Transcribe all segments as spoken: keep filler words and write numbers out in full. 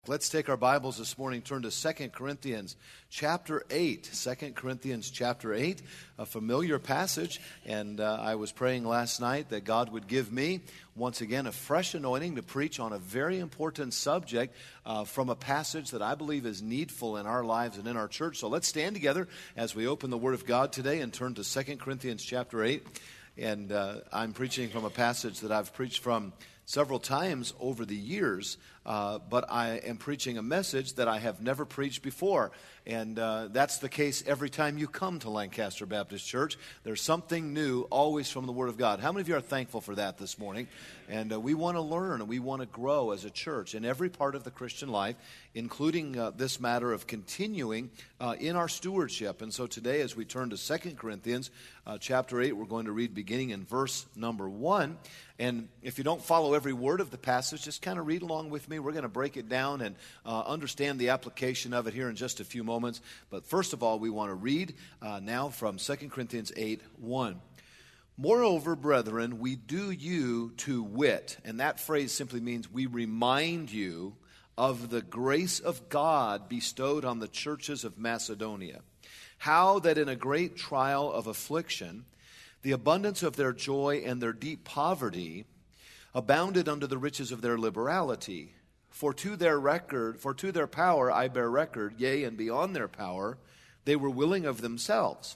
Let's take our Bibles this morning, turn to Second Corinthians chapter eight. Second Corinthians chapter eight, a familiar passage, and uh, I was praying last night that God would give me, once again, a fresh anointing to preach on a very important subject uh, from a passage that I believe is needful in our lives and in our church. So let's stand together as we open the Word of God today and turn to Second Corinthians chapter eight. And uh, I'm preaching from a passage that I've preached from several times over the years, uh, but I am preaching a message that I have never preached before. And uh, that's the case every time you come to Lancaster Baptist Church. There's something new always from the Word of God. How many of you are thankful for that this morning? And uh, we want to learn and we want to grow as a church in every part of the Christian life, including uh, this matter of continuing uh, in our stewardship. And so today, as we turn to Second Corinthians uh, chapter eight, we're going to read beginning in verse number one. And if you don't follow every word of the passage, just kind of read along with me. We're going to break it down and uh, understand the application of it here in just a few moments. But first of all, we want to read uh, now from Second Corinthians eight one. Moreover, brethren, we do you to wit. And that phrase simply means we remind you of the grace of God bestowed on the churches of Macedonia. How that in a great trial of affliction, the abundance of their joy and their deep poverty abounded unto the riches of their liberality. For to their record, for to their power I bear record, yea, and beyond their power, they were willing of themselves,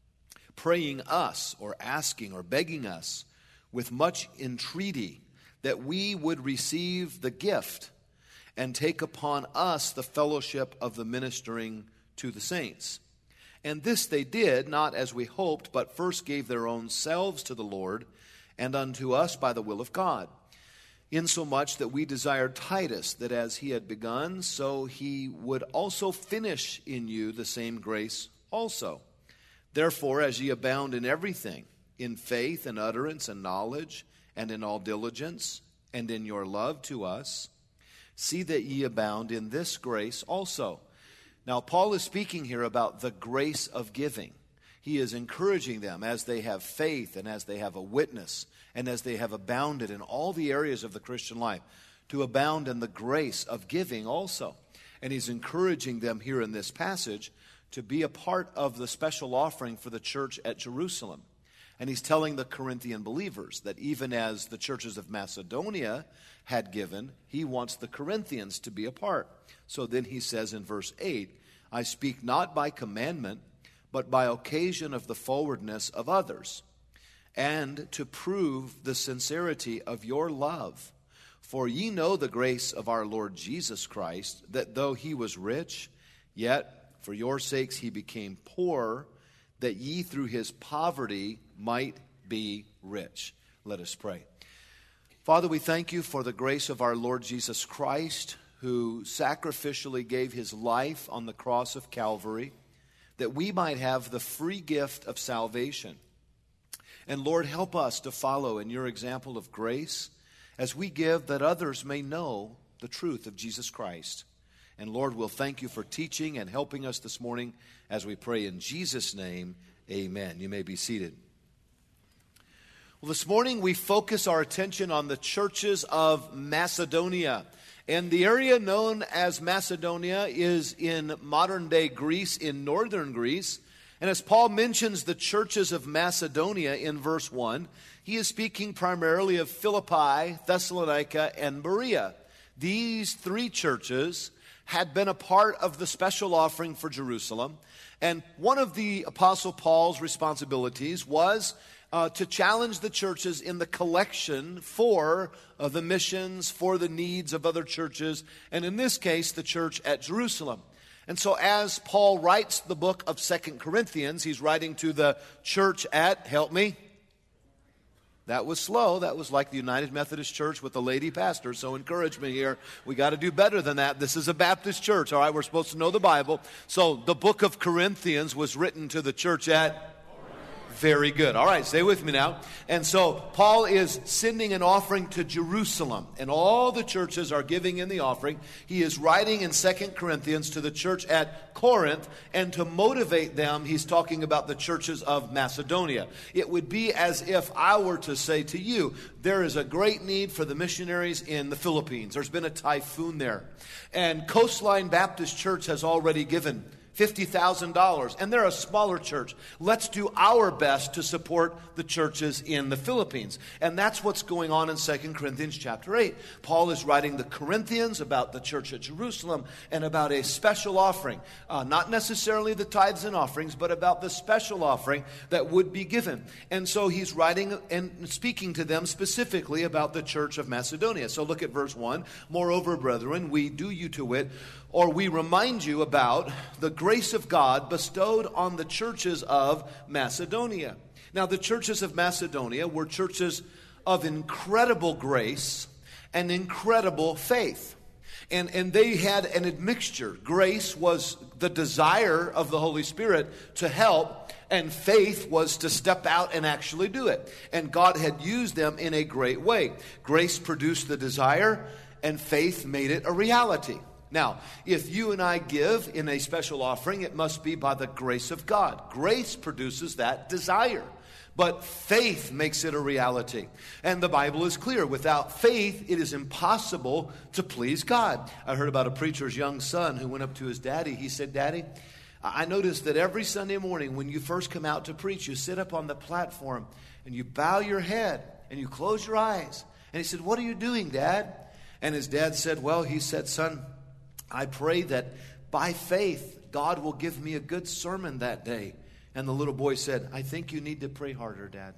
praying us, or asking, or begging us, with much entreaty, that we would receive the gift, and take upon us the fellowship of the ministering to the saints. And this they did, not as we hoped, but first gave their own selves to the Lord, and unto us by the will of God. Insomuch that we desired Titus, that as he had begun, so he would also finish in you the same grace also. Therefore, as ye abound in everything, in faith and utterance and knowledge, and in all diligence, and in your love to us, see that ye abound in this grace also. Now, Paul is speaking here about the grace of giving. He is encouraging them as they have faith and as they have a witness and as they have abounded in all the areas of the Christian life to abound in the grace of giving also. And he's encouraging them here in this passage to be a part of the special offering for the church at Jerusalem. And he's telling the Corinthian believers that even as the churches of Macedonia had given, he wants the Corinthians to be a part. So then he says in verse eight, I speak not by commandment, but by occasion of the forwardness of others, and to prove the sincerity of your love. For ye know the grace of our Lord Jesus Christ, that though he was rich, yet for your sakes he became poor, that ye through his poverty might be rich. Let us pray. Father, we thank you for the grace of our Lord Jesus Christ, who sacrificially gave his life on the cross of Calvary, that we might have the free gift of salvation. And Lord, help us to follow in your example of grace as we give, that others may know the truth of Jesus Christ. And Lord, we'll thank you for teaching and helping us this morning as we pray in Jesus' name, amen. You may be seated. Well, this morning we focus our attention on the churches of Macedonia. And the area known as Macedonia is in modern-day Greece, in northern Greece. And as Paul mentions the churches of Macedonia in verse one, he is speaking primarily of Philippi, Thessalonica, and Berea. These three churches had been a part of the special offering for Jerusalem. And one of the Apostle Paul's responsibilities was uh, to challenge the churches in the collection for uh, the missions, for the needs of other churches, and in this case, the church at Jerusalem. And so as Paul writes the book of Second Corinthians, he's writing to the church at, help me, that was slow. That was like the United Methodist Church with the lady pastor. So encourage me here. We got to do better than that. This is a Baptist church. All right, we're supposed to know the Bible. So the book of Corinthians was written to the church at Very good. All right, stay with me now. And so Paul is sending an offering to Jerusalem, and all the churches are giving in the offering. He is writing in Second Corinthians to the church at Corinth, and to motivate them, he's talking about the churches of Macedonia. It would be as if I were to say to you, there is a great need for the missionaries in the Philippines. There's been a typhoon there, and Coastline Baptist Church has already given fifty thousand dollars, and they're a smaller church. Let's do our best to support the churches in the Philippines. And that's what's going on in Second Corinthians chapter eight. Paul is writing the Corinthians about the church at Jerusalem and about a special offering. Uh, not necessarily the tithes and offerings, but about the special offering that would be given. And so he's writing and speaking to them specifically about the church of Macedonia. So look at verse one. Moreover, brethren, we do you to wit, or we remind you about the grace of God bestowed on the churches of Macedonia. Now, the churches of Macedonia were churches of incredible grace and incredible faith. And, and they had an admixture. Grace was the desire of the Holy Spirit to help, and faith was to step out and actually do it. And God had used them in a great way. Grace produced the desire, and faith made it a reality. Now, if you and I give in a special offering, it must be by the grace of God. Grace produces that desire, but faith makes it a reality. And the Bible is clear. Without faith, it is impossible to please God. I heard about a preacher's young son who went up to his daddy. He said, "Daddy, I noticed that every Sunday morning when you first come out to preach, you sit up on the platform and you bow your head and you close your eyes." And he said, "What are you doing, Dad?" And his dad said, "Well," he said, "son, I pray that by faith, God will give me a good sermon that day." And the little boy said, "I think you need to pray harder, Dad."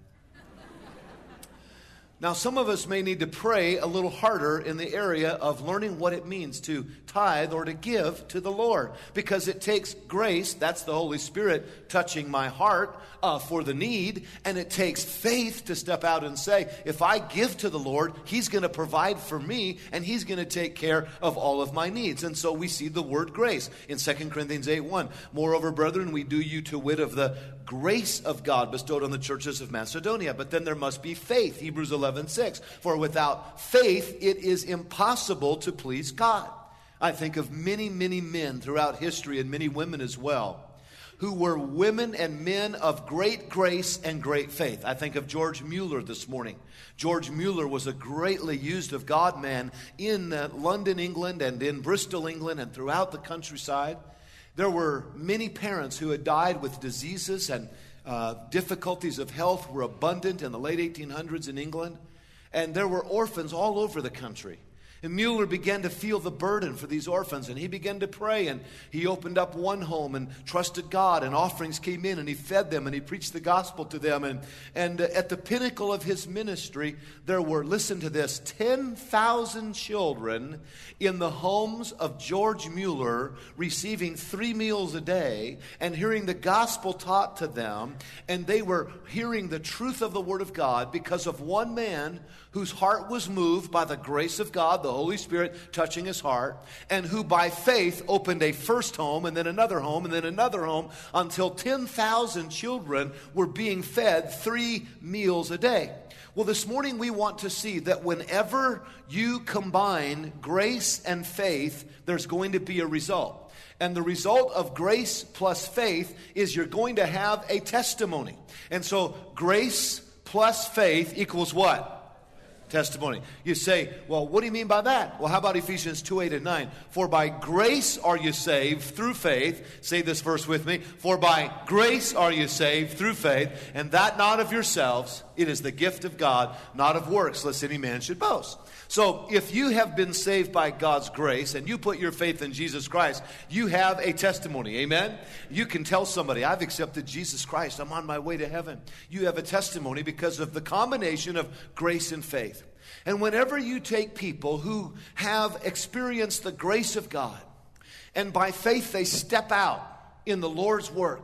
Now, some of us may need to pray a little harder in the area of learning what it means to tithe or to give to the Lord. Because it takes grace, that's the Holy Spirit touching my heart uh, for the need. And it takes faith to step out and say, if I give to the Lord, He's going to provide for me and He's going to take care of all of my needs. And so we see the word grace in Second Corinthians eight one. Moreover, brethren, we do you to wit of the grace of God bestowed on the churches of Macedonia. But then there must be faith. Hebrews eleven six. For without faith, it is impossible to please God. I think of many, many men throughout history, and many women as well, who were women and men of great grace and great faith. I think of George Mueller this morning. George Mueller was a greatly used of God man in uh, London, England, and in Bristol, England, and throughout the countryside. There were many parents who had died with diseases, and uh, difficulties of health were abundant in the late eighteen hundreds in England. And there were orphans all over the country. And Mueller began to feel the burden for these orphans, and he began to pray, and he opened up one home and trusted God, and offerings came in, and he fed them, and he preached the gospel to them. And, and uh, at the pinnacle of his ministry, there were, listen to this, ten thousand children in the homes of George Mueller receiving three meals a day and hearing the gospel taught to them, and they were hearing the truth of the Word of God because of one man whose heart was moved by the grace of God, the Holy Spirit touching his heart, and who by faith opened a first home and then another home and then another home until ten thousand children were being fed three meals a day. Well, this morning we want to see that whenever you combine grace and faith, there's going to be a result. And the result of grace plus faith is you're going to have a testimony. And so grace plus faith equals what? Testimony. You say, well, what do you mean by that? Well, how about Ephesians two, eight, and nine? For by grace are you saved through faith. Say this verse with me. For by grace are you saved through faith, and that not of yourselves. It is the gift of God, not of works, lest any man should boast. So if you have been saved by God's grace and you put your faith in Jesus Christ, you have a testimony. Amen? You can tell somebody, I've accepted Jesus Christ. I'm on my way to heaven. You have a testimony because of the combination of grace and faith. And whenever you take people who have experienced the grace of God, and by faith they step out in the Lord's work,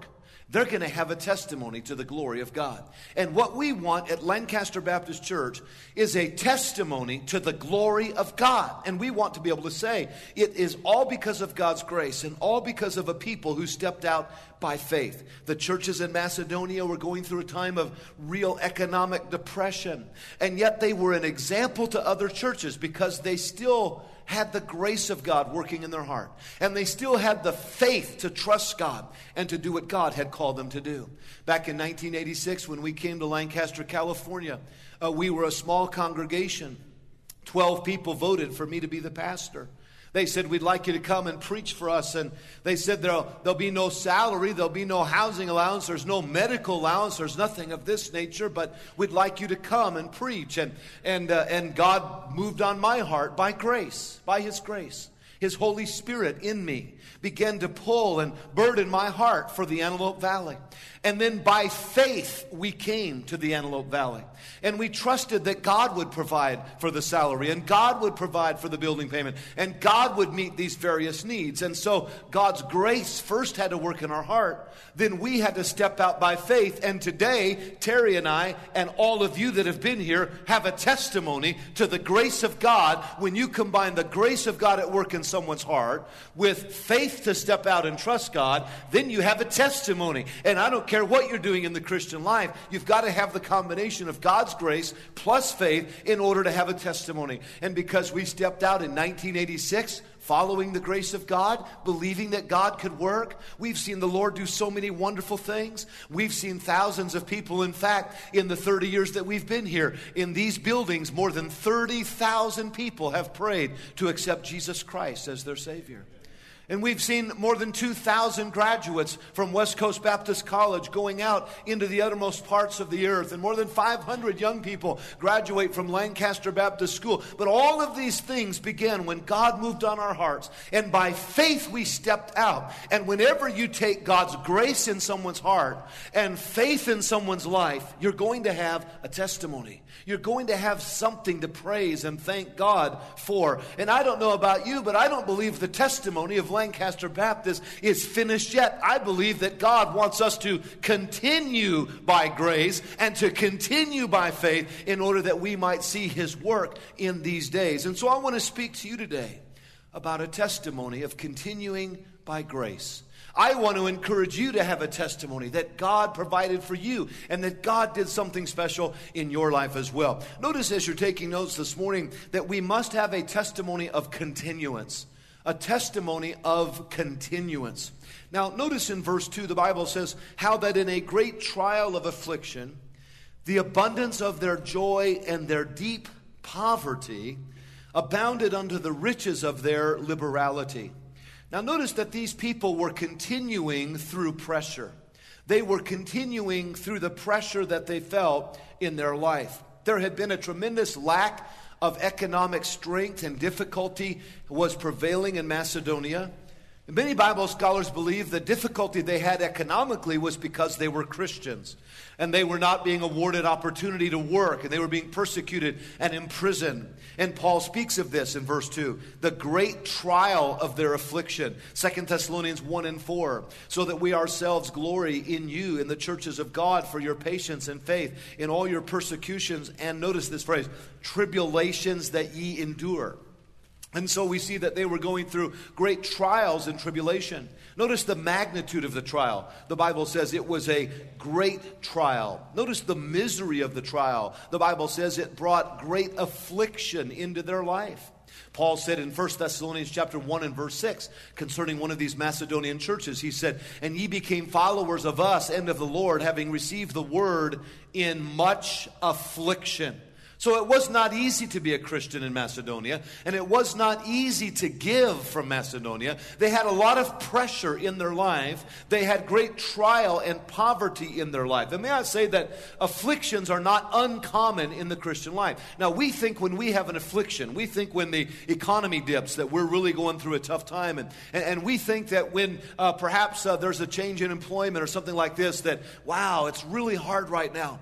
they're going to have a testimony to the glory of God. And what we want at Lancaster Baptist Church is a testimony to the glory of God. And we want to be able to say it is all because of God's grace and all because of a people who stepped out by faith. The churches in Macedonia were going through a time of real economic depression. And yet they were an example to other churches because they still had the grace of God working in their heart. And they still had the faith to trust God and to do what God had called them to do. Back in nineteen eighty-six, when we came to Lancaster, California, uh, we were a small congregation. Twelve people voted for me to be the pastor. They said, we'd like you to come and preach for us. And they said there'll, there'll be no salary, there'll be no housing allowance, there's no medical allowance, there's nothing of this nature, but we'd like you to come and preach. And, and, uh, and God moved on my heart by grace, by His grace. His Holy Spirit in me began to pull and burden my heart for the Antelope Valley. And then by faith, we came to the Antelope Valley. And we trusted that God would provide for the salary, and God would provide for the building payment, and God would meet these various needs. And so God's grace first had to work in our heart. Then we had to step out by faith. And today, Terry and I and all of you that have been here have a testimony to the grace of God. When you combine the grace of God at work in someone's heart with faith to step out and trust God, then you have a testimony. And I don't care what you're doing in the Christian life, you've got to have the combination of God's grace plus faith in order to have a testimony. And because we stepped out in nineteen eighty-six, following the grace of God, believing that God could work, we've seen the Lord do so many wonderful things. We've seen thousands of people. In fact, in the thirty years that we've been here, in these buildings, more than thirty thousand people have prayed to accept Jesus Christ as their Savior. And we've seen more than two thousand graduates from West Coast Baptist College going out into the uttermost parts of the earth. And more than five hundred young people graduate from Lancaster Baptist School. But all of these things began when God moved on our hearts. And by faith we stepped out. And whenever you take God's grace in someone's heart and faith in someone's life, you're going to have a testimony. You're going to have something to praise and thank God for. And I don't know about you, but I don't believe the testimony of Lancaster Baptist is finished yet. I believe that God wants us to continue by grace and to continue by faith in order that we might see His work in these days. And so I want to speak to you today about a testimony of continuing by grace. I want to encourage you to have a testimony that God provided for you and that God did something special in your life as well. Notice as you're taking notes this morning that we must have a testimony of continuance. A testimony of continuance. Now, notice in verse two, the Bible says, how that in a great trial of affliction, the abundance of their joy and their deep poverty abounded unto the riches of their liberality. Now, notice that these people were continuing through pressure. They were continuing through the pressure that they felt in their life. There had been a tremendous lack of economic strength, and difficulty was prevailing in Macedonia. And many Bible scholars believe the difficulty they had economically was because they were Christians and they were not being awarded opportunity to work, and they were being persecuted and imprisoned. And Paul speaks of this in verse two, the great trial of their affliction. Second Thessalonians one and four, so that we ourselves glory in you in the churches of God for your patience and faith in all your persecutions, and notice this phrase, tribulations that ye endure. And so we see that they were going through great trials and tribulation. Notice the magnitude of the trial. The Bible says it was a great trial. Notice the misery of the trial. The Bible says it brought great affliction into their life. Paul said in First Thessalonians chapter one and verse six, concerning one of these Macedonian churches, he said, and ye became followers of us and of the Lord, having received the word in much affliction. So it was not easy to be a Christian in Macedonia, and it was not easy to give from Macedonia. They had a lot of pressure in their life. They had great trial and poverty in their life. And may I say that afflictions are not uncommon in the Christian life. Now, we think when we have an affliction, we think when the economy dips that we're really going through a tough time. And, and, and we think that when uh, perhaps uh, there's a change in employment or something like this, that, wow, it's really hard right now.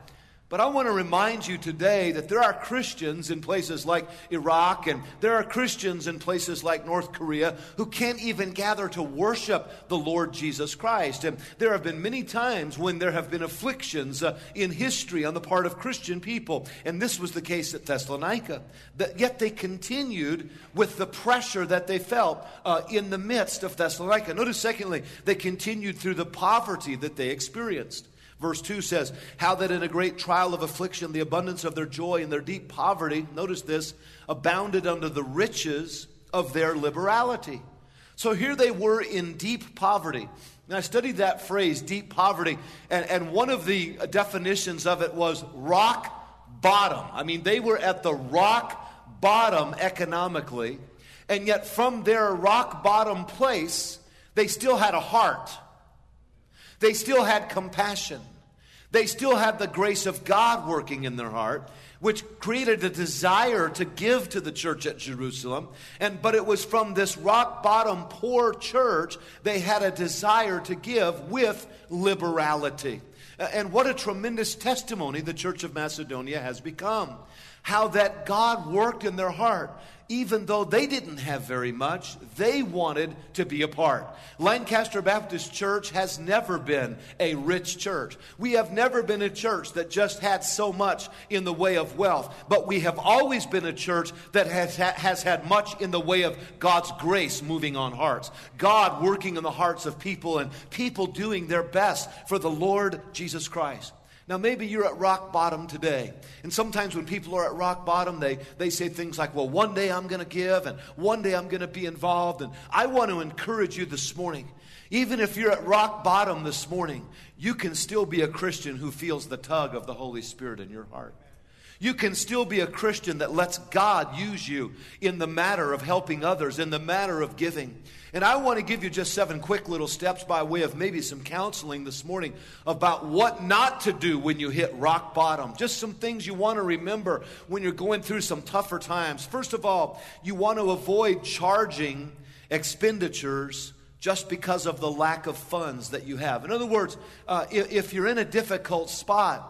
But I want to remind you today that there are Christians in places like Iraq, and there are Christians in places like North Korea who can't even gather to worship the Lord Jesus Christ. And there have been many times when there have been afflictions uh, in history on the part of Christian people. And this was the case at Thessalonica. That yet they continued with the pressure that they felt uh, in the midst of Thessalonica. Notice, secondly, they continued through the poverty that they experienced. Verse two says, how that in a great trial of affliction, the abundance of their joy and their deep poverty, notice this, abounded under the riches of their liberality. So here they were in deep poverty. Now I studied that phrase, deep poverty, and, and one of the definitions of it was rock bottom. I mean, they were at the rock bottom economically, and yet from their rock bottom place, they still had a heart. They still had compassion. They still had the grace of God working in their heart, which created a desire to give to the church at Jerusalem. And but it was from this rock bottom poor church they had a desire to give with liberality. And what a tremendous testimony the Church of Macedonia has become. How that God worked in their heart. Even though they didn't have very much, they wanted to be a part. Lancaster Baptist Church has never been a rich church. We have never been a church that just had so much in the way of wealth. But we have always been a church that has, has had much in the way of God's grace moving on hearts. God working in the hearts of people and people doing their best for the Lord Jesus Christ. Now, maybe you're at rock bottom today. And sometimes when people are at rock bottom, they, they say things like, well, one day I'm going to give, and one day I'm going to be involved. And I want to encourage you this morning, even if you're at rock bottom this morning, you can still be a Christian who feels the tug of the Holy Spirit in your heart. You can still be a Christian that lets God use you in the matter of helping others, in the matter of giving. And I want to give you just seven quick little steps by way of maybe some counseling this morning about what not to do when you hit rock bottom. Just some things you want to remember when you're going through some tougher times. First of all, you want to avoid charging expenditures just because of the lack of funds that you have. In other words, uh, if, if you're in a difficult spot,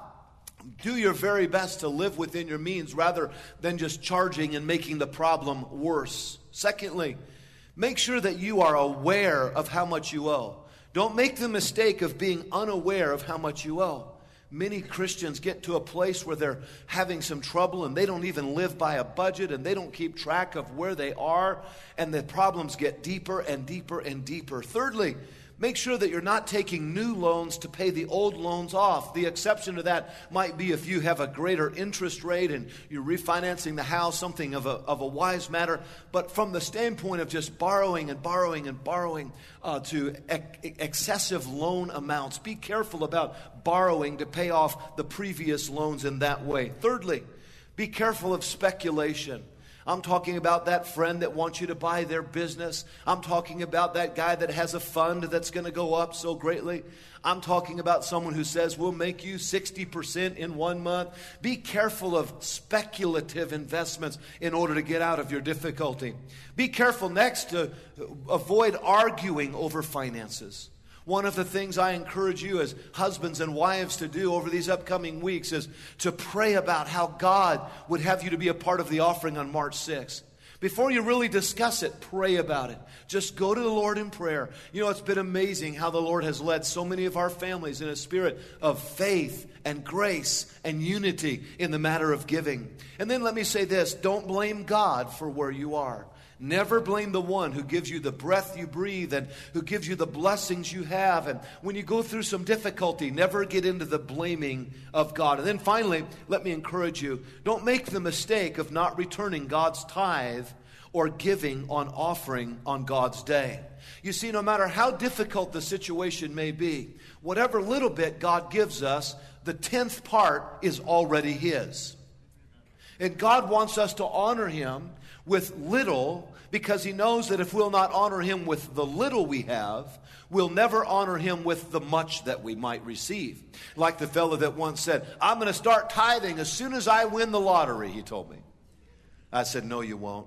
do your very best to live within your means rather than just charging and making the problem worse. Secondly, make sure that you are aware of how much you owe. Don't make the mistake of being unaware of how much you owe. Many Christians get to a place where they're having some trouble and they don't even live by a budget and they don't keep track of where they are, and the problems get deeper and deeper and deeper. Thirdly, make sure that you're not taking new loans to pay the old loans off. The exception to that might be if you have a greater interest rate and you're refinancing the house, something of a, of a wise matter. But from the standpoint of just borrowing and borrowing and borrowing uh, to ex- excessive loan amounts, be careful about borrowing to pay off the previous loans in that way. Thirdly, be careful of speculation. I'm talking about that friend that wants you to buy their business. I'm talking about that guy that has a fund that's going to go up so greatly. I'm talking about someone who says, we'll make you sixty percent in one month. Be careful of speculative investments in order to get out of your difficulty. Be careful next to avoid arguing over finances. One of the things I encourage you as husbands and wives to do over these upcoming weeks is to pray about how God would have you to be a part of the offering on March sixth. Before you really discuss it, pray about it. Just go to the Lord in prayer. You know, it's been amazing how the Lord has led so many of our families in a spirit of faith and grace and unity in the matter of giving. And then let me say this, don't blame God for where you are. Never blame the one who gives you the breath you breathe and who gives you the blessings you have. And when you go through some difficulty, never get into the blaming of God. And then finally, let me encourage you, don't make the mistake of not returning God's tithe or giving on offering on God's day. You see, no matter how difficult the situation may be, whatever little bit God gives us, the tenth part is already His. And God wants us to honor Him with little, because He knows that if we'll not honor Him with the little we have, we'll never honor Him with the much that we might receive. Like the fellow that once said, I'm going to start tithing as soon as I win the lottery, he told me. I said, no, you won't.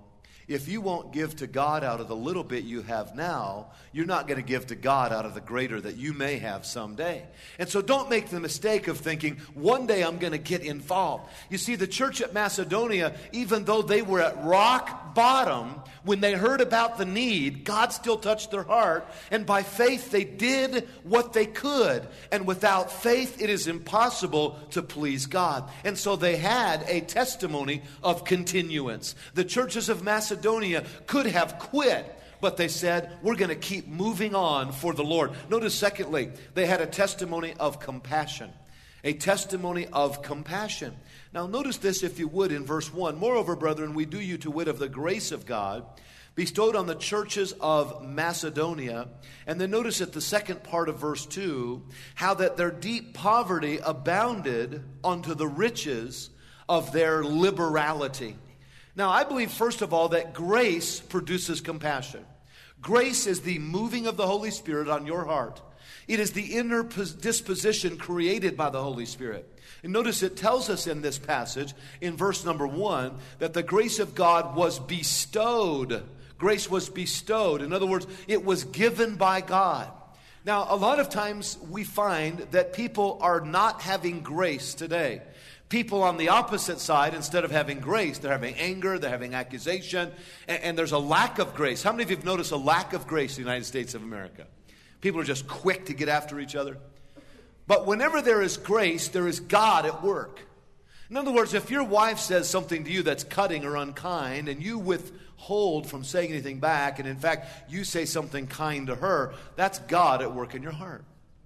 If you won't give to God out of the little bit you have now, you're not going to give to God out of the greater that you may have someday. And so don't make the mistake of thinking, one day I'm going to get involved. You see, the church at Macedonia, even though they were at rock bottom, when they heard about the need, God still touched their heart. And by faith, they did what they could. And without faith, it is impossible to please God. And so they had a testimony of continuance. The churches of Macedonia could have quit, but they said, we're going to keep moving on for the Lord. Notice, secondly, they had a testimony of compassion. A testimony of compassion. Now, notice this, if you would, in verse one. Moreover, brethren, we do you to wit of the grace of God bestowed on the churches of Macedonia. And then notice at the second part of verse two, how that their deep poverty abounded unto the riches of their liberality. Now, I believe, first of all, that grace produces compassion. Grace is the moving of the Holy Spirit on your heart. It is the inner disposition created by the Holy Spirit. And notice it tells us in this passage, in verse number one, that the grace of God was bestowed. Grace was bestowed. In other words, it was given by God. Now, a lot of times we find that people are not having grace today. People on the opposite side, instead of having grace, they're having anger, they're having accusation, and, and there's a lack of grace. How many of you have noticed a lack of grace in the United States of America? People are just quick to get after each other. But whenever there is grace, there is God at work. In other words, if your wife says something to you that's cutting or unkind, and you withhold from saying anything back, and in fact, you say something kind to her, that's God at work in your heart.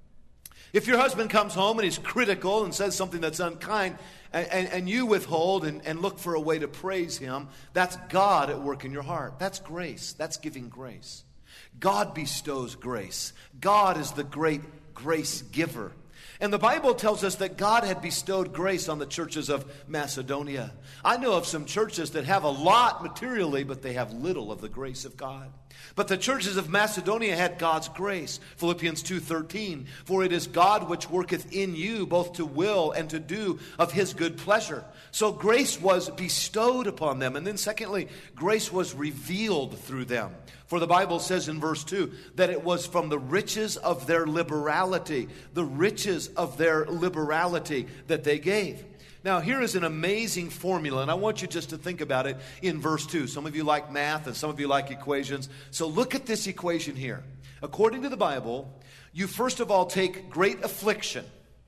If your husband comes home and he's critical and says something that's unkind, and, and, and you withhold and, and look for a way to praise him, that's God at work in your heart. That's grace. That's giving grace. God bestows grace. God is the great grace giver. And the Bible tells us that God had bestowed grace on the churches of Macedonia. I know of some churches that have a lot materially, but they have little of the grace of God. But the churches of Macedonia had God's grace. Philippians two thirteen, for it is God which worketh in you both to will and to do of his good pleasure. So grace was bestowed upon them. And then secondly, grace was revealed through them. For the Bible says in verse two that it was from the riches of their liberality, the riches of their liberality that they gave. Now, here is an amazing formula, and I want you just to think about it in verse two. Some of you like math, and some of you like equations. So look at this equation here. According to the Bible, you first of all take great affliction,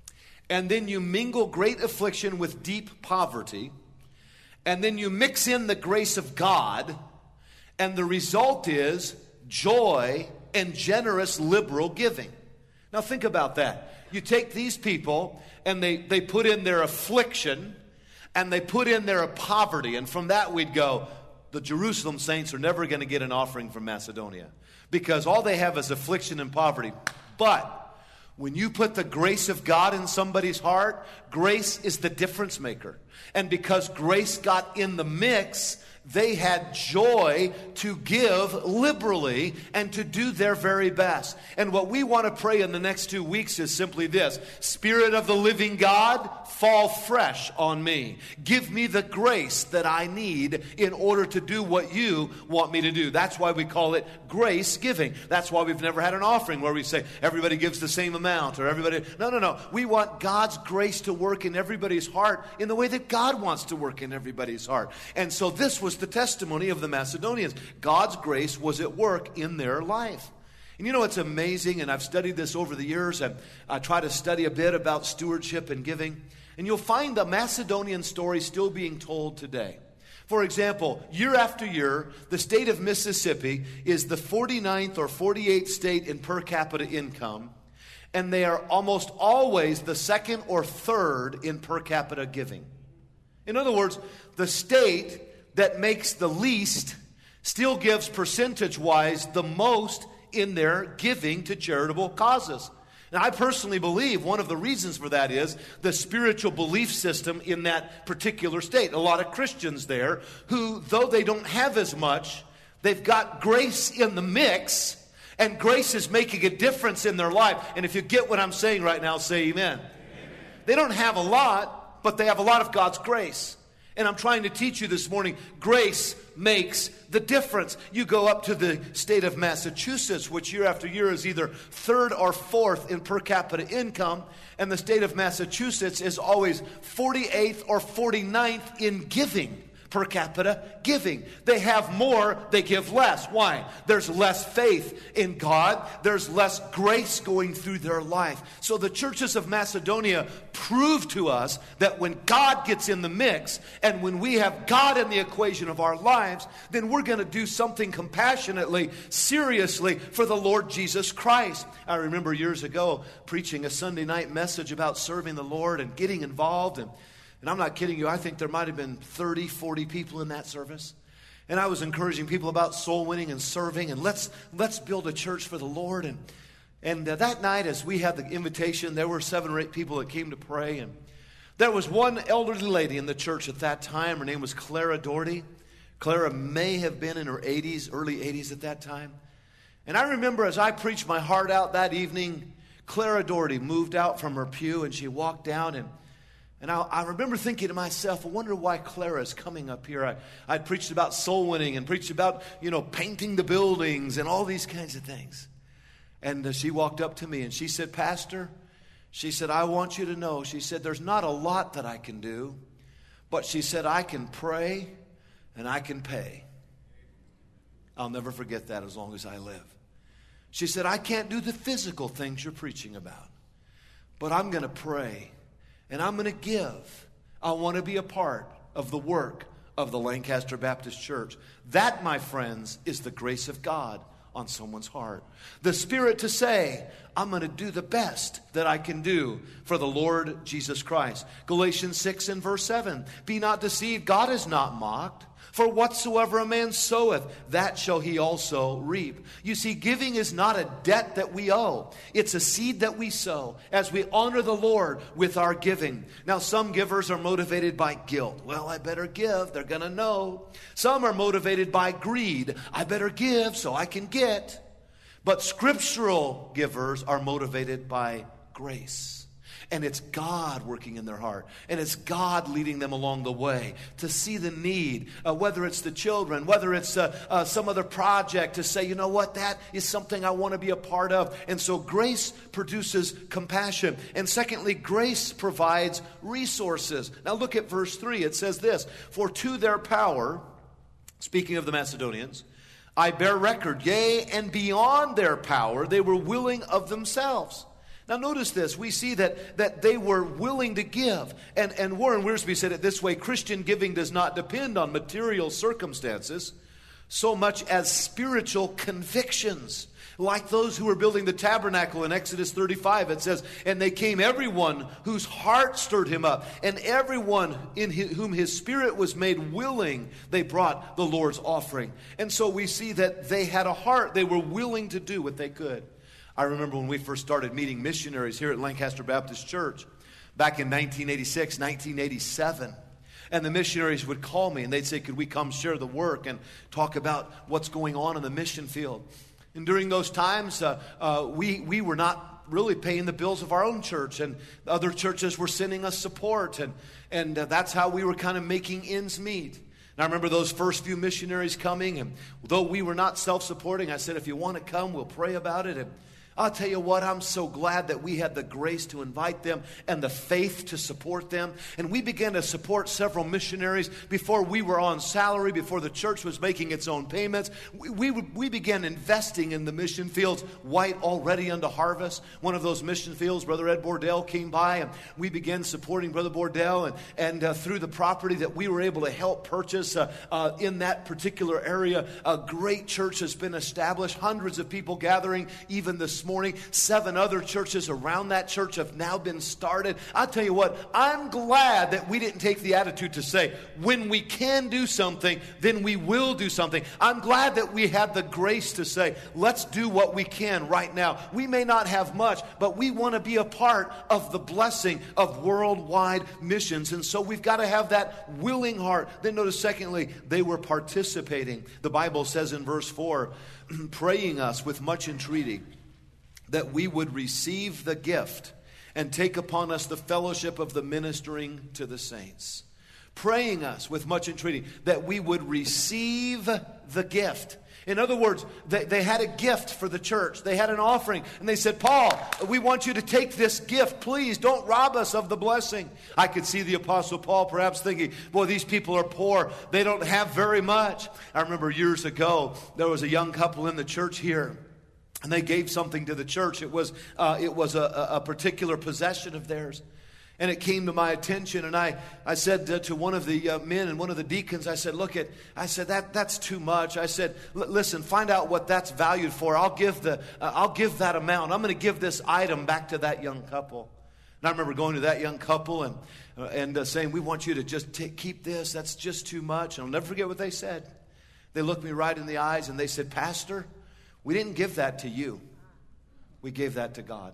and then you mingle great affliction with deep poverty, and then you mix in the grace of God, and the result is joy and generous liberal giving. Now think about that. You take these people and they, they put in their affliction and they put in their poverty. And from that we'd go, the Jerusalem saints are never going to get an offering from Macedonia because all they have is affliction and poverty. But when you put the grace of God in somebody's heart, grace is the difference maker. And because grace got in the mix, they had joy to give liberally and to do their very best. And what we want to pray in the next two weeks is simply this: Spirit of the living God, fall fresh on me. Give me the grace that I need in order to do what you want me to do. That's why we call it grace giving. That's why we've never had an offering where we say everybody gives the same amount or everybody. No, no, no. We want God's grace to work in everybody's heart in the way that God wants to work in everybody's heart. And so this was the testimony of the Macedonians. God's grace was at work in their life. And you know, it's amazing, and I've studied this over the years, and I try to study a bit about stewardship and giving. And you'll find the Macedonian story still being told today. For example, year after year, the state of Mississippi is the forty-ninth or forty-eighth state in per capita income, and they are almost always the second or third in per capita giving. In other words, the state that makes the least still gives percentage-wise the most in their giving to charitable causes. And I personally believe one of the reasons for that is the spiritual belief system in that particular state. A lot of Christians there who, though they don't have as much, they've got grace in the mix, and grace is making a difference in their life. And if you get what I'm saying right now, say amen. Amen. They don't have a lot, but they have a lot of God's grace. And I'm trying to teach you this morning, grace makes the difference. You go up to the state of Massachusetts, which year after year is either third or fourth in per capita income, and the state of Massachusetts is always forty-eighth or forty-ninth in giving. Per capita giving. They have more, they give less. Why? There's less faith in God. There's less grace going through their life. So the churches of Macedonia prove to us that when God gets in the mix and when we have God in the equation of our lives, then we're going to do something compassionately, seriously for the Lord Jesus Christ. I remember years ago preaching a Sunday night message about serving the Lord and getting involved, and And I'm not kidding you, I think there might have been thirty, forty people in that service. And I was encouraging people about soul winning and serving, and let's let's build a church for the Lord. And and uh, that night, as we had the invitation, there were seven or eight people that came to pray. And there was one elderly lady in the church at that time. Her name was Clara Doherty. Clara may have been in her eighties, early eighties at that time. And I remember as I preached my heart out that evening, Clara Doherty moved out from her pew, and she walked down, and And I, I remember thinking to myself, I wonder why Clara is coming up here. I, I'd preached about soul winning and preached about, you know, painting the buildings and all these kinds of things. And uh, she walked up to me and she said, Pastor, she said, I want you to know, she said, there's not a lot that I can do, but she said, I can pray and I can pay. I'll never forget that as long as I live. She said, I can't do the physical things you're preaching about, but I'm going to pray. And I'm going to give. I want to be a part of the work of the Lancaster Baptist Church. That, my friends, is the grace of God on someone's heart. The Spirit to say, I'm going to do the best that I can do for the Lord Jesus Christ. Galatians six and verse seven. Be not deceived, God is not mocked. For whatsoever a man soweth, that shall he also reap. You see, giving is not a debt that we owe. It's a seed that we sow as we honor the Lord with our giving. Now, some givers are motivated by guilt. Well, I better give. They're going to know. Some are motivated by greed. I better give so I can get. But scriptural givers are motivated by grace. And it's God working in their heart. And it's God leading them along the way to see the need, uh, whether it's the children, whether it's uh, uh, some other project, to say, you know what, that is something I want to be a part of. And so grace produces compassion. And secondly, grace provides resources. Now look at verse three. It says this, for to their power, speaking of the Macedonians, I bear record, yea, and beyond their power, they were willing of themselves. Now notice this, we see that, that they were willing to give. And, and Warren Wiersbe said it this way, Christian giving does not depend on material circumstances so much as spiritual convictions. Like those who were building the tabernacle in Exodus thirty-five, it says, and they came everyone whose heart stirred him up, and everyone in his, whom his spirit was made willing, they brought the Lord's offering. And so we see that they had a heart, they were willing to do what they could. I remember when we first started meeting missionaries here at Lancaster Baptist Church back in nineteen eighty-six, nineteen eighty-seven. And the missionaries would call me and they'd say, could we come share the work and talk about what's going on in the mission field? And during those times, uh, uh, we, we were not really paying the bills of our own church, and other churches were sending us support. And, and uh, that's how we were kind of making ends meet. And I remember those first few missionaries coming, and though we were not self-supporting, I said, if you want to come, we'll pray about it. And I'll tell you what, I'm so glad that we had the grace to invite them and the faith to support them. And we began to support several missionaries before we were on salary, before the church was making its own payments. We, we, we began investing in the mission fields, white already unto harvest. One of those mission fields, Brother Ed Bordell came by, and we began supporting Brother Bordell. And, and uh, through the property that we were able to help purchase uh, uh, in that particular area, a great church has been established. Hundreds of people gathering even this morning. Seven other churches around that church have now been started. I'll tell you what, I'm glad that we didn't take the attitude to say, when we can do something, then we will do something. I'm glad that we had the grace to say, let's do what we can right now. We may not have much, but we want to be a part of the blessing of worldwide missions. And so we've got to have that willing heart. Then notice, secondly, they were participating. The Bible says in verse four, praying us with much entreaty, that we would receive the gift and take upon us the fellowship of the ministering to the saints. praying us with much entreaty that we would receive the gift. In other words, they, they had a gift for the church. They had an offering. And they said, Paul, we want you to take this gift. Please don't rob us of the blessing. I could see the Apostle Paul perhaps thinking, boy, these people are poor. They don't have very much. I remember years ago, there was a young couple in the church here. And they gave something to the church. It was, uh, it was a, a particular possession of theirs. And it came to my attention, and I, I said uh, to one of the uh, men and one of the deacons, I said, look, at, I said, that that's too much. I said, listen, find out what that's valued for. I'll give, the, uh, I'll give that amount. I'm going to give this item back to that young couple. And I remember going to that young couple and, uh, and uh, saying, we want you to just take, keep this. That's just too much. And I'll never forget what they said. They looked me right in the eyes, and they said, Pastor, we didn't give that to you. We gave that to God.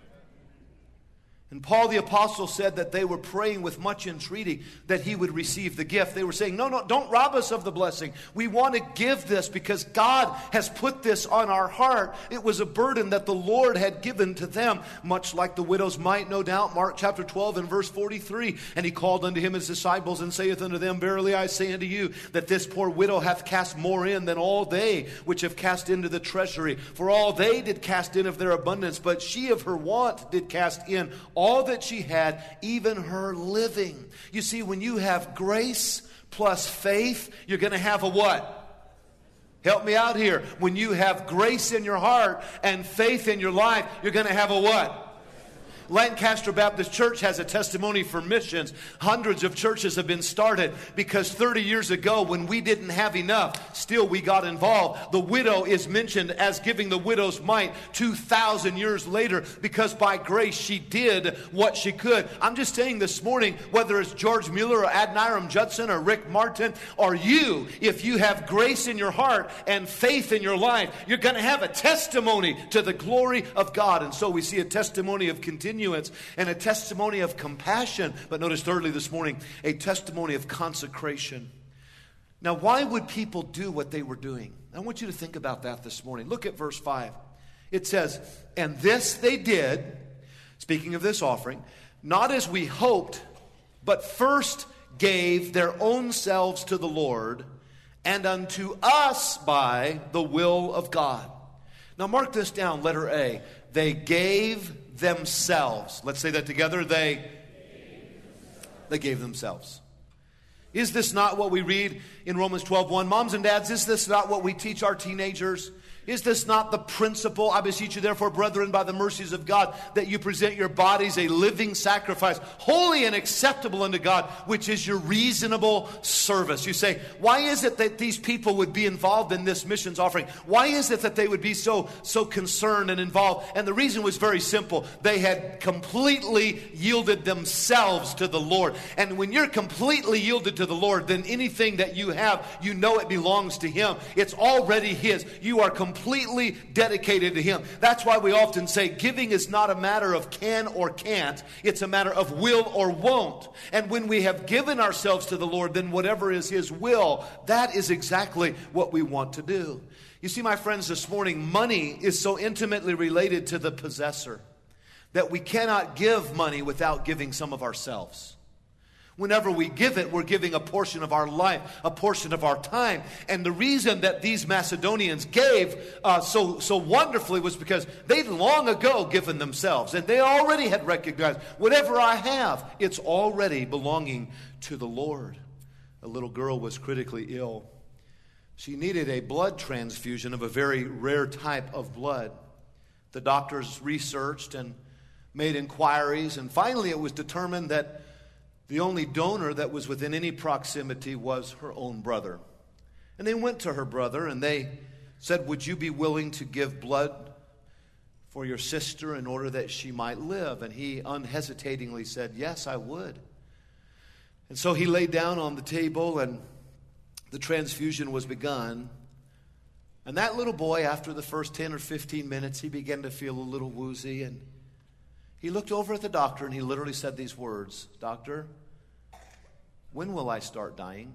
And Paul the Apostle said that they were praying with much entreaty that he would receive the gift. They were saying, no, no, don't rob us of the blessing. We want to give this because God has put this on our heart. It was a burden that the Lord had given to them, much like the widow's mite, no doubt. Mark chapter twelve and verse forty-three. And he called unto him his disciples and saith unto them, verily I say unto you, that this poor widow hath cast more in than all they which have cast into the treasury. For all they did cast in of their abundance, but she of her want did cast in all that she had, even her living. You see, when you have grace plus faith, you're going to have a what? Help me out here. When you have grace in your heart and faith in your life, you're going to have a what? Lancaster Baptist Church has a testimony for missions. Hundreds of churches have been started because thirty years ago when we didn't have enough, still we got involved. The widow is mentioned as giving the widow's mite two thousand years later because by grace she did what she could. I'm just saying this morning, whether it's George Mueller or Adoniram Judson or Rick Martin or you, if you have grace in your heart and faith in your life, you're going to have a testimony to the glory of God. And so we see a testimony of continuance and a testimony of compassion. But notice thirdly this morning, a testimony of consecration. Now, why would people do what they were doing? I want you to think about that this morning. Look at verse five. It says, and this they did, speaking of this offering, not as we hoped, but first gave their own selves to the Lord and unto us by the will of God. Now mark this down, letter A. They gave themselves. Let's say that together. They, they gave themselves. Is this not what we read in Romans twelve one? Moms and dads, is this not what we teach our teenagers? Is this not the principle? I beseech you therefore, brethren, by the mercies of God, that you present your bodies a living sacrifice, holy and acceptable unto God, which is your reasonable service. You say, why is it that these people would be involved in this missions offering? Why is it that they would be so, so concerned and involved? And the reason was very simple. They had completely yielded themselves to the Lord. And when you're completely yielded to the Lord, then anything that you have, you know it belongs to Him. It's already His. You are completely completely dedicated to Him. That's why we often say giving is not a matter of can or can't. It's a matter of will or won't. And when we have given ourselves to the Lord, then whatever is His will, that is exactly what we want to do. You see, my friends, this morning, money is so intimately related to the possessor that we cannot give money without giving some of ourselves. Whenever we give it, we're giving a portion of our life, a portion of our time. And the reason that these Macedonians gave uh, so, so wonderfully was because they'd long ago given themselves. And they already had recognized, whatever I have, it's already belonging to the Lord. A little girl was critically ill. She needed a blood transfusion of a very rare type of blood. The doctors researched and made inquiries. And finally it was determined that the only donor that was within any proximity was her own brother. And they went to her brother and they said, would you be willing to give blood for your sister in order that she might live? And he unhesitatingly said, yes, I would. And so he laid down on the table and the transfusion was begun. And that little boy, after the first ten or fifteen minutes, he began to feel a little woozy. And he looked over at the doctor and he literally said these words, Doctor, when will I start dying?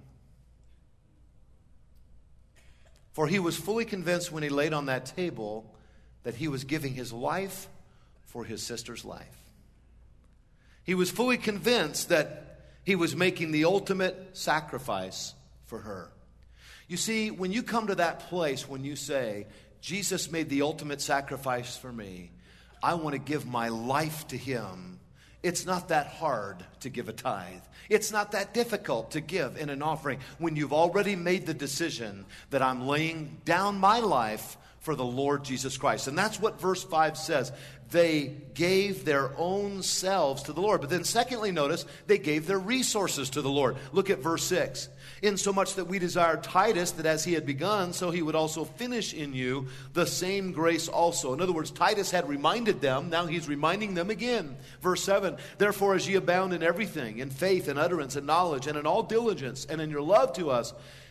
For he was fully convinced when he laid on that table that he was giving his life for his sister's life. He was fully convinced that He was making the ultimate sacrifice for her. You see, when you come to that place, when you say, Jesus made the ultimate sacrifice for me, I want to give my life to him. It's not that hard to give a tithe. It's not that difficult to give in an offering when you've already made the decision that I'm laying down my life for the Lord Jesus Christ. And that's what verse five says. They gave their own selves to the Lord. But then secondly, notice, they gave their resources to the Lord. Look at verse six. Insomuch that we desired Titus, that as he had begun, so he would also finish in you the same grace also. In other words, Titus had reminded them. Now he's reminding them again. Verse seven. Therefore, as ye abound in everything, in faith and utterance and knowledge, and in all diligence, and in your love to us,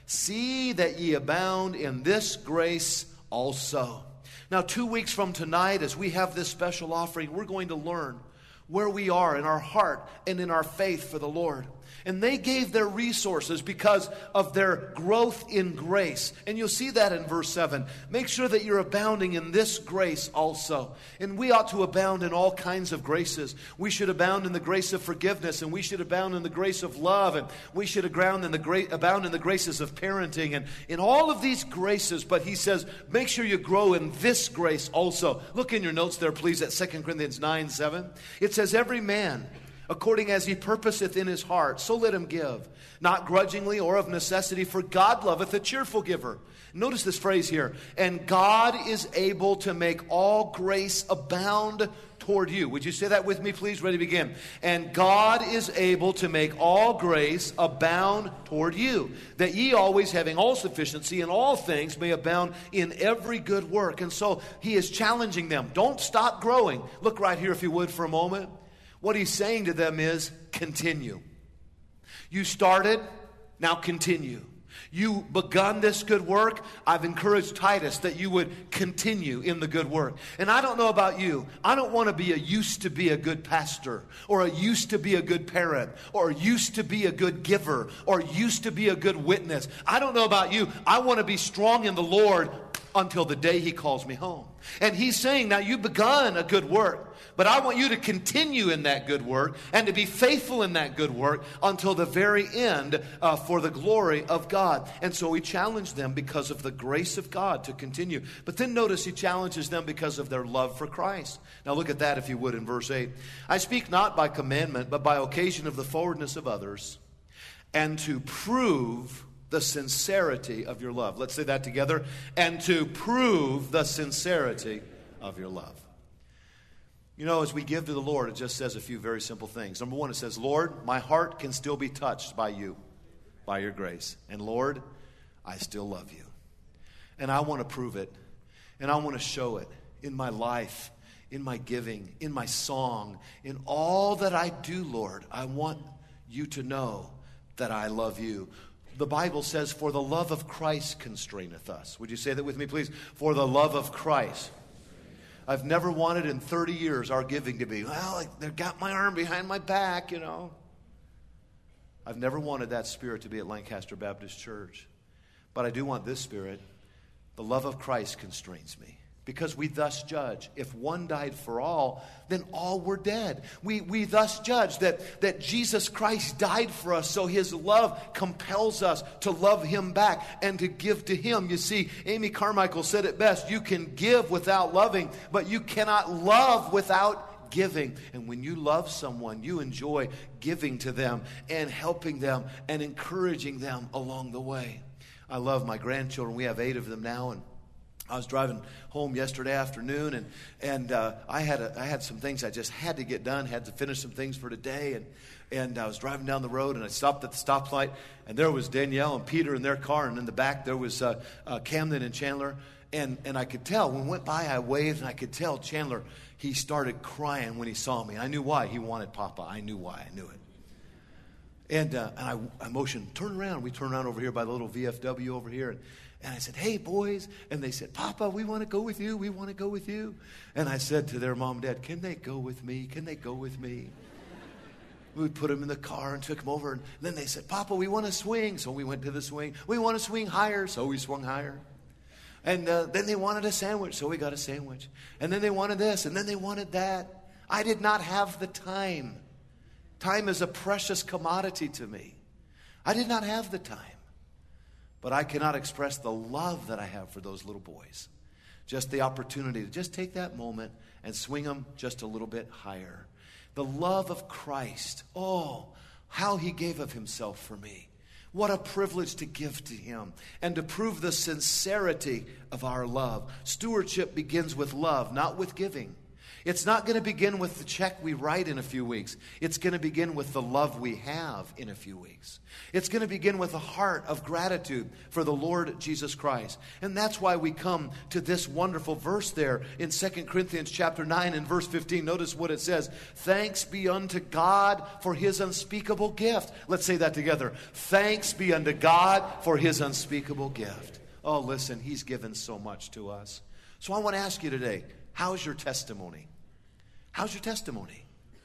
see that ye abound in this grace also. Now, two weeks from tonight, as we have this special offering, we're going to learn where we are in our heart and in our faith for the Lord. And they gave their resources because of their growth in grace. And you'll see that in verse seven. Make sure that you're abounding in this grace also. And we ought to abound in all kinds of graces. We should abound in the grace of forgiveness, and we should abound in the grace of love, and we should abound in the gra- abound in the graces of parenting, and in all of these graces. But he says, make sure you grow in this grace also. Look in your notes there, please, at Second Corinthians nine seven. It says, every man, according as he purposeth in his heart, so let him give, not grudgingly or of necessity, for God loveth a cheerful giver. Notice this phrase here, and God is able to make all grace abound toward you. Would you say that with me, please? Ready to begin. And God is able to make all grace abound toward you, that ye always having all sufficiency in all things may abound in every good work. And so he is challenging them. Don't stop growing. Look right here, if you would, for a moment. What he's saying to them is, continue. You started, now continue. You begun this good work. I've encouraged Titus that you would continue in the good work. And I don't know about you. I don't want to be a used to be a good pastor, or a used to be a good parent, or used to be a good giver, or used to be a good witness. I don't know about you. I want to be strong in the Lord until the day he calls me home. And he's saying, now you've begun a good work, but I want you to continue in that good work and to be faithful in that good work until the very end uh, for the glory of God. And so he challenged them because of the grace of God to continue. But then notice he challenges them because of their love for Christ. Now look at that, if you would, in verse eight. I speak not by commandment, but by occasion of the forwardness of others, and to prove the sincerity of your love. Let's say that together. And to prove the sincerity of your love. You know, as we give to the Lord, it just says a few very simple things. Number one, it says, Lord, my heart can still be touched by you, by your grace. And Lord, I still love you. And I want to prove it. And I want to show it in my life, in my giving, in my song, in all that I do, Lord. I want you to know that I love you. The Bible says, for the love of Christ constraineth us. Would you say that with me, please? For the love of Christ. I've never wanted in thirty years our giving to be, well, they've got my arm behind my back, you know. I've never wanted that spirit to be at Lancaster Baptist Church. But I do want this spirit. The love of Christ constrains me. Because we thus judge, if one died for all, then all were dead. We we thus judge that, that Jesus Christ died for us, so his love compels us to love him back and to give to him. You see, Amy Carmichael said it best, you can give without loving, but you cannot love without giving. And when you love someone, you enjoy giving to them and helping them and encouraging them along the way. I love my grandchildren. We have eight of them now, and I was driving home yesterday afternoon, and and uh, I had a, I had some things I just had to get done, had to finish some things for today, and and I was driving down the road, and I stopped at the stoplight, and there was Danielle and Peter in their car, and in the back there was uh, uh, Camden and Chandler, and and I could tell when we went by, I waved, and I could tell Chandler, he started crying when he saw me. I knew why. He wanted Papa. I knew why. I knew it. And uh, and I, I motioned, turn around. We turned around over here by the little V F W over here, and. And I said, hey, boys. And they said, Papa, we want to go with you. We want to go with you. And I said to their mom and dad, can they go with me? Can they go with me? We put them in the car and took them over. And then they said, Papa, we want to swing. So we went to the swing. We want to swing higher. So we swung higher. And uh, then they wanted a sandwich. So we got a sandwich. And then they wanted this. And then they wanted that. I did not have the time Time is a precious commodity to me. I did not have the time. But I cannot express the love that I have for those little boys. Just the opportunity to just take that moment and swing them just a little bit higher. The love of Christ. Oh, how he gave of himself for me. What a privilege to give to him and to prove the sincerity of our love. Stewardship begins with love, not with giving. It's not going to begin with the check we write in a few weeks. It's going to begin with the love we have in a few weeks. It's going to begin with a heart of gratitude for the Lord Jesus Christ. And that's why we come to this wonderful verse there in Second Corinthians chapter nine and verse fifteen. Notice what it says. Thanks be unto God for his unspeakable gift. Let's say that together. Thanks be unto God for his unspeakable gift. Oh, listen, he's given so much to us. So I want to ask you today, how's your testimony? How's your testimony?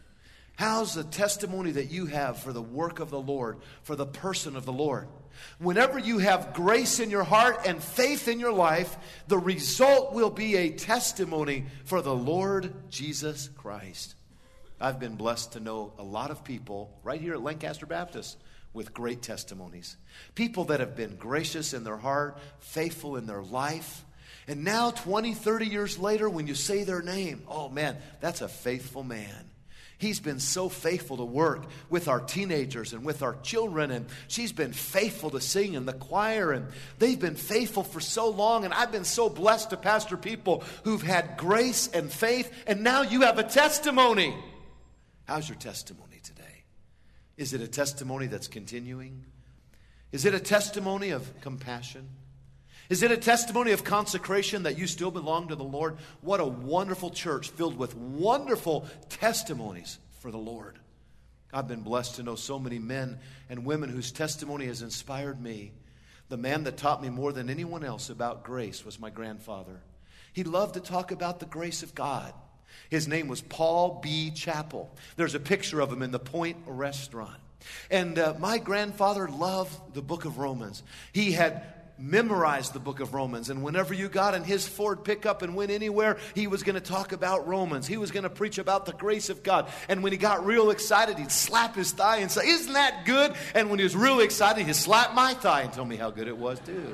How's the testimony that you have for the work of the Lord, for the person of the Lord? Whenever you have grace in your heart and faith in your life, the result will be a testimony for the Lord Jesus Christ. I've been blessed to know a lot of people right here at Lancaster Baptist with great testimonies. People that have been gracious in their heart, faithful in their life. And now, twenty, thirty years later, when you say their name, oh man, that's a faithful man. He's been so faithful to work with our teenagers and with our children, and she's been faithful to sing in the choir, and they've been faithful for so long, and I've been so blessed to pastor people who've had grace and faith, and now you have a testimony. How's your testimony today? Is it a testimony that's continuing? Is it a testimony of compassion? Is it a testimony of consecration that you still belong to the Lord? What a wonderful church filled with wonderful testimonies for the Lord. I've been blessed to know so many men and women whose testimony has inspired me. The man that taught me more than anyone else about grace was my grandfather. He loved to talk about the grace of God. His name was Paul B. Chappell. There's a picture of him in the Point restaurant. And uh, my grandfather loved the book of Romans. He had memorized the book of Romans, and whenever you got in his Ford pickup and went anywhere, he was going to talk about Romans. He was going to preach about the grace of God. And when he got real excited, he'd slap his thigh and say, "Isn't that good?" And when he was really excited, he'd slap my thigh and tell me how good it was too.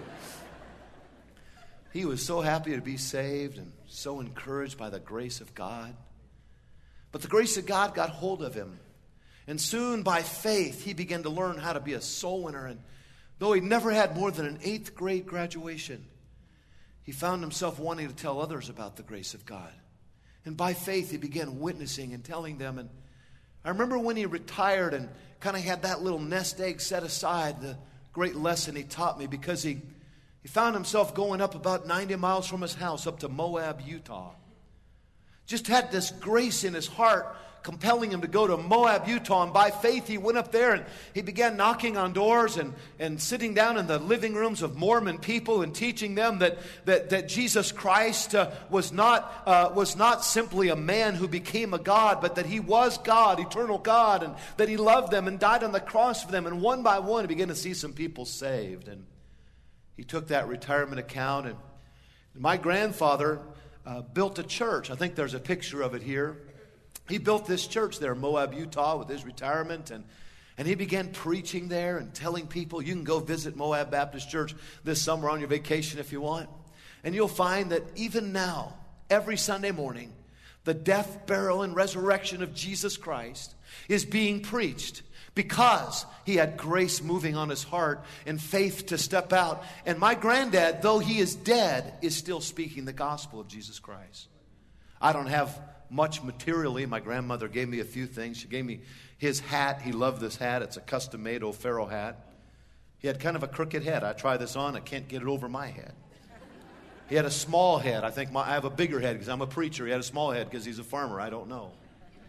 He was so happy to be saved and so encouraged by the grace of God. But the grace of God got hold of him, and soon by faith he began to learn how to be a soul winner. And though he never had more than an eighth grade graduation, he found himself wanting to tell others about the grace of God. And by faith, he began witnessing and telling them. And I remember when he retired and kind of had that little nest egg set aside, the great lesson he taught me, because he, he found himself going up about ninety miles from his house up to Moab, Utah. Just had this grace in his heart compelling him to go to Moab, Utah. And by faith, he went up there and he began knocking on doors and, and sitting down in the living rooms of Mormon people and teaching them that, that, that Jesus Christ uh, was not, uh, was not simply a man who became a God, but that he was God, eternal God, and that he loved them and died on the cross for them. And one by one, he began to see some people saved. And he took that retirement account. And my grandfather uh, built a church. I think there's a picture of it here. He built this church there in Moab, Utah with his retirement, and, and he began preaching there and telling people, you can go visit Moab Baptist Church this summer on your vacation if you want. And you'll find that even now, every Sunday morning, the death, burial, and resurrection of Jesus Christ is being preached because he had grace moving on his heart and faith to step out. And my granddad, though he is dead, is still speaking the gospel of Jesus Christ. I don't have much materially. My grandmother gave me a few things. She gave me his hat. He loved this hat. It's a custom-made O'Farrell hat. He had kind of a crooked head. I try this on. I can't get it over my head. He had a small head. I think my, I have a bigger head because I'm a preacher. He had a small head because he's a farmer. I don't know.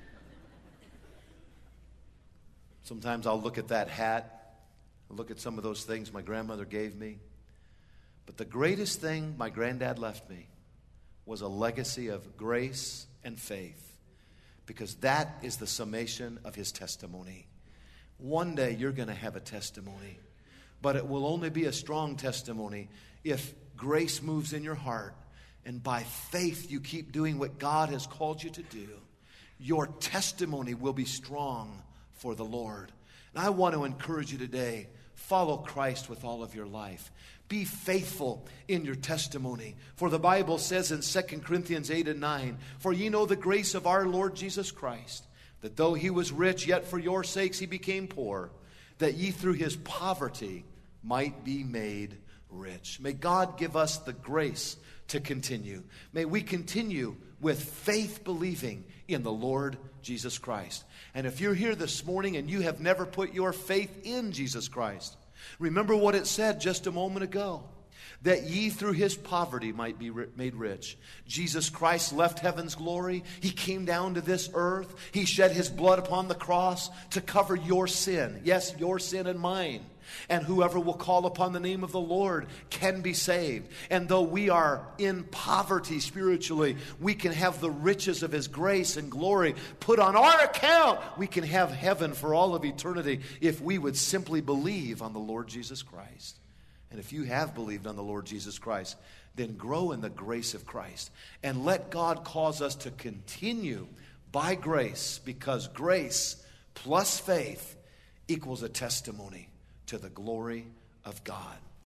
Sometimes I'll look at that hat, look at some of those things my grandmother gave me. But the greatest thing my granddad left me was a legacy of grace and faith, because that is the summation of his testimony. One day you're going to have a testimony, but it will only be a strong testimony if grace moves in your heart and by faith you keep doing what God has called you to do. Your testimony will be strong for the Lord. And I want to encourage you today, follow Christ with all of your life. Be faithful in your testimony. For the Bible says in Second Corinthians eight and nine, for ye know the grace of our Lord Jesus Christ, that though he was rich, yet for your sakes he became poor, that ye through his poverty might be made rich. May God give us the grace to continue. May we continue with faith believing in the Lord Jesus Christ. And if you're here this morning and you have never put your faith in Jesus Christ, remember what it said just a moment ago, that ye through his poverty might be made rich. Jesus Christ left heaven's glory. He came down to this earth. He shed his blood upon the cross to cover your sin. Yes, your sin and mine. And whoever will call upon the name of the Lord can be saved. And though we are in poverty spiritually, we can have the riches of his grace and glory put on our account. We can have heaven for all of eternity if we would simply believe on the Lord Jesus Christ. And if you have believed on the Lord Jesus Christ, then grow in the grace of Christ. And let God cause us to continue by grace, because grace plus faith equals a testimony to the glory of God.